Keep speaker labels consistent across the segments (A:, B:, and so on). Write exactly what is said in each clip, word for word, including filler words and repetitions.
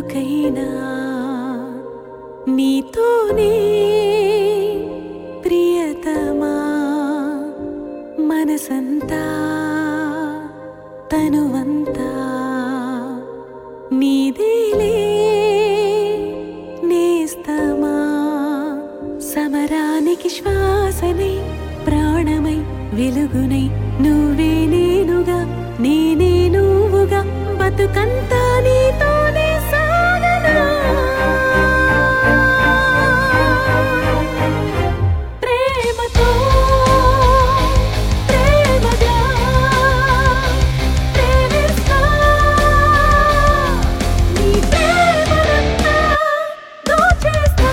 A: బతుకైనా నీతోనే ప్రియతమా మనసంతా తనువంతా నీదేలే నేస్తమా సమరానికి శ్వాసనై ప్రాణమై వెలుగునై నువ్వే నేనుగా నేనే నువ్వుగా బతుకంతా నీతోనే సాగనా ప్రేమతో ప్రేమగా ప్రేమిస్తా నీ ప్రేమనంతా దోచేస్తా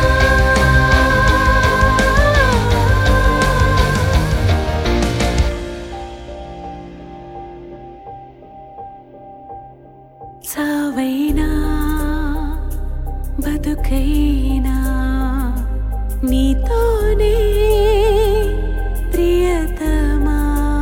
A: సావైనా బతుకైనా నీతోనే ప్రియతమా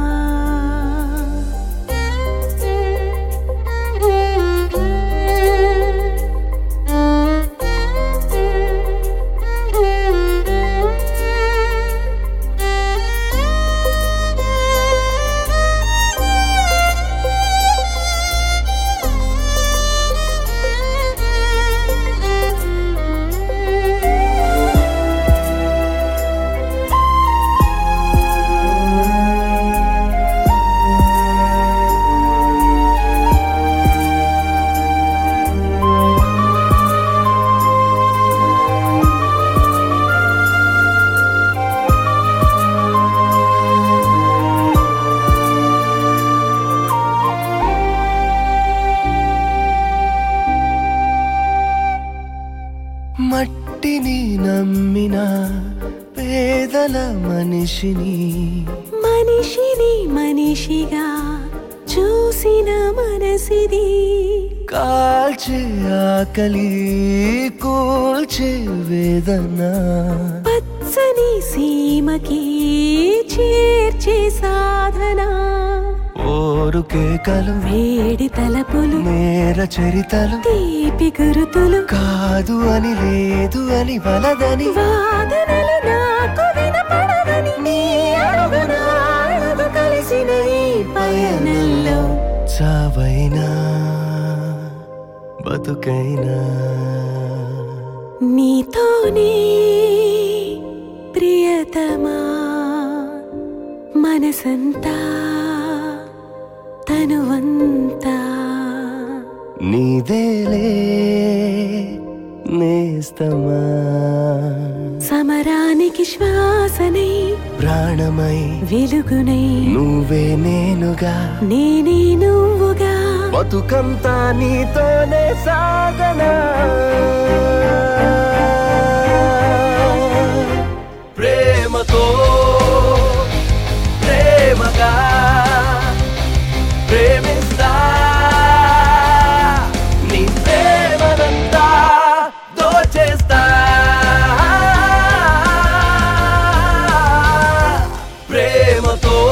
B: మట్టిని నమ్మిన పేదల మనిషిని
A: మనిషిని మనిషిగా చూసిన మనసిది
B: కాల్చే ఆకలి కూల్చే వేదన
A: పచ్చని సీమకి చేర్చే సాధన
B: ఓరుకే కలు
A: వేడి తలపులు
B: నేర చరితలు
A: తీపి గురుతులు
B: కాదు అని లేదు అని వలదని
A: వాదనలు నాకు వినపడవని నీ అడుగున అడుగు కలిసిన ఈ పయనంలో
B: చావైనా బతుకైనా
A: నీతోనే ప్రియతమా మనసంతా తనువంతా
B: నీదేలే నేస్తమా
A: సమరానికి శ్వాసనై
B: ప్రాణమై
A: వెలుగునై
B: నువ్వే నేనుగా
A: నేనే నువ్వుగా
B: బతుకంతా నీతోనే సాగనా ప్రేమతో ప్రేమగా ప్రేమిస్తా నీ ప్రేమనంతా దోచేస్తా ప్రేమతో